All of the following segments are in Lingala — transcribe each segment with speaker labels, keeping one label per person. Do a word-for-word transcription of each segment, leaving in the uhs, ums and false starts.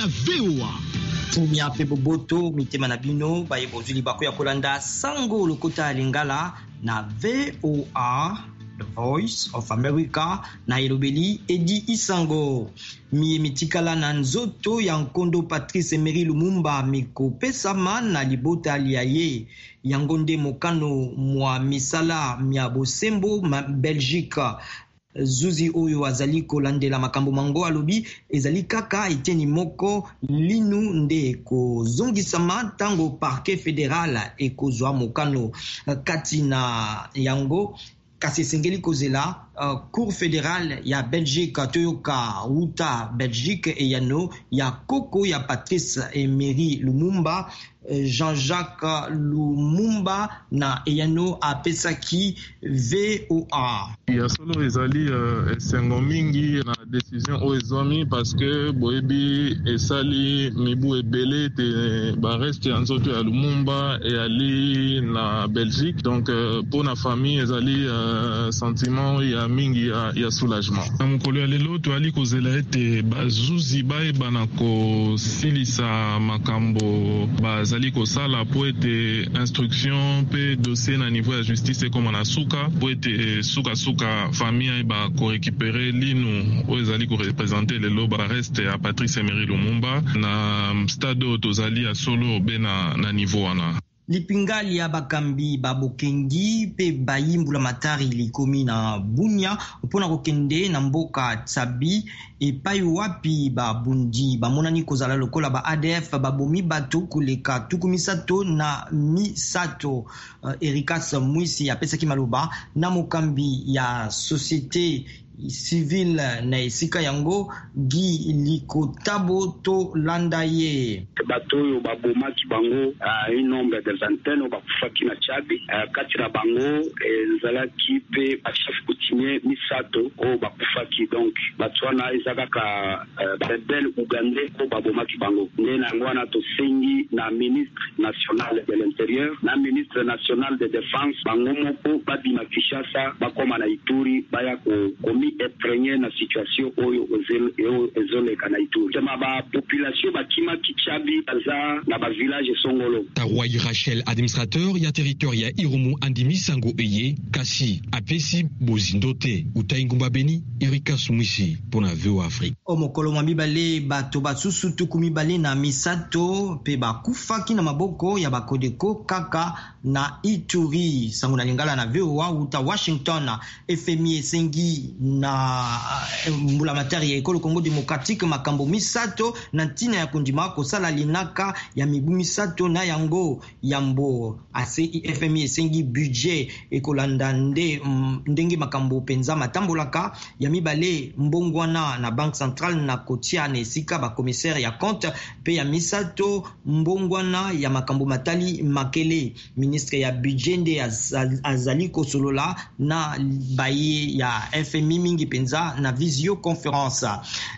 Speaker 1: na V O A.
Speaker 2: Tumia pe boboto mitema na bino baye bozuli bako ya kolanda sango lokota lingala na V O A, The Voice of America, na elobeli Edi Isango. Mie mitikala na nzoto ya nkondo Patrice Emery Lumumba miko pesama na libota liaye yango nde mokano mwa misala mia bosembo ma Belgique. Zuzi oyo azali kolandela makambo mango alobi ezali kaka eteni moko linu nde kozongisama tango parquet fédéral ekozwa mokano kati na yango kasi esengeli kozela uh, cour fédérale ya Belgique toyoka uta Belgique eyano ya koko ya Patrice Emery Lumumba Jean-Jacques Lumumba na eyano apesaki V O A.
Speaker 3: Ya solo ezali uh, esengo mingi na décision o ezwami parce que boyebi esali mibu ebele te bareste ya nzoto ya Lumumba e ali na Belgique, donc uh, pour na famille ezali uh, sentiment ya mingi ya, ya soulagement. Na mokolo ya lelo toali kozela ete bazuzi bayeba na kosilisa makambo bazali kosala po ete instruction pe dossier na niveau ya justice ekoma na suka po ete suka suka famille ba ko récupérer linu o ezali ko représenter lelo ba reste ya Patrice Emery Lumumba na stade tozali ya solo be na, na niveau wana.
Speaker 2: Lipingali ya bakambi babokengi pe bayimbula matari likomi na Bunya mpona kokende na mboka Tsabi epai wapi babundi bamonani kozala lokola ba A D F babomi bato koleka tuku misato na misato. uh, Erikas Mwisi apesaki maloba na mokambi ya société civil na esika yango Gi Likotabo to landa ye
Speaker 4: bato yo babomaki bango uh, un nombre de vingtaine bakufaki na Tchabi uh, kati na bango ezalaki pe bachef coutumier misato o bakufaki, donc bato wana ezalaka uh, rebelle ugandais ko babomaki bango nde na yango wana tosengi na ministre national de l'intérieur na ministre national de défense bango moko babima Kinshasa bakoma na Ituri baya ko komi eprégné na situation oyo ezoleka na Ituri tema ba population bakima Kichabi aza na ba village songolo.
Speaker 1: Tarwai Rachel administrateur ya territoire ya Irumu andimi sango eye kasi apesi bozindote utaingumba beni Erika Sumisi pona V O A Afrique.
Speaker 2: Omokolo mwambibale bato basusu tukumi bale na misato pe bakufaki na maboko ya bakodeko kaka na Ituri. Sango na lingala na V O A uta Washington. F M I esengi na mbula matari ya ekolo Congo Démocratique makambo misato na ntina ya kondima kosala linaka ya mibu misato na yango yambo ase F M I esengi budget ekolanda nde ndenge makambo penza matambolaka ya mibale mbongwana na Banque Centrale na kotia na esika ba commissaire ya compte pe ya misato mbongwana ya makambo matali makele. Ministre ya budget nde azali kosolola na baye ya F M I mingi penza na visio conference.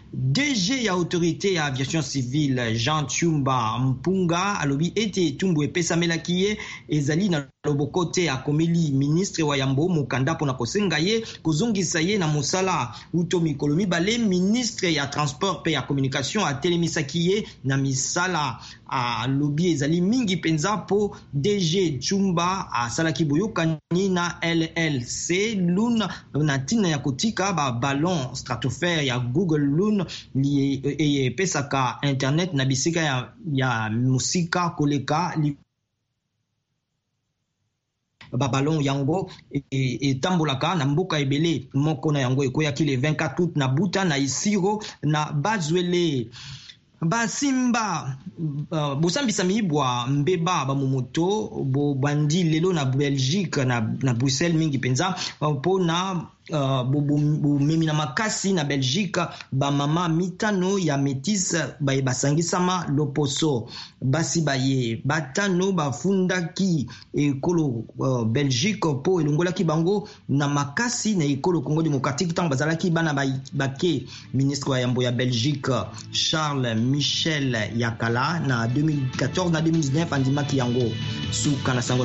Speaker 2: D G ya autorité ya aviation civile Jean Tshumba Mpunga alobi ete tumbu epesa melakiye ezali na lobokote akomeli ministre wa yambo mukanda pona kosenga ye kozongisa ye na mosala uto mikolo mibale. Ministre ya transport pe ya communication atelemisaki ye na misala alobi ezali mingi penza po D G Tshumba asalaki boyokani na L L C Luna na tina ya kotika ba ballon stratosphère ya Google Luna li e pesaka internet na bisika ya, ya musika koleka li babalon yango etambolaka na mboka ebele moko na yango ekoyaki le vingt-quatre août na Buta na Isiro na Bazwele. Basimba uh, bosambisa miibwa mbeba bamomoto bo bandi lelo na Belgique na, na Bruxelles mingi penza po na uh, bomemi na makasi na Belgique ba mama mitano ya métis baye basangisama loposo basi baye batano bafundaki ekolo uh, Belgique po elongolaki bango na makasi na ekolo Congo Démocratique tant bazalaki bana bake. Ministre wa yambo ya Belgique Charles Michel Yakala na deux mille quatorze na deux mille dix-neuf andimaki yango suka na sango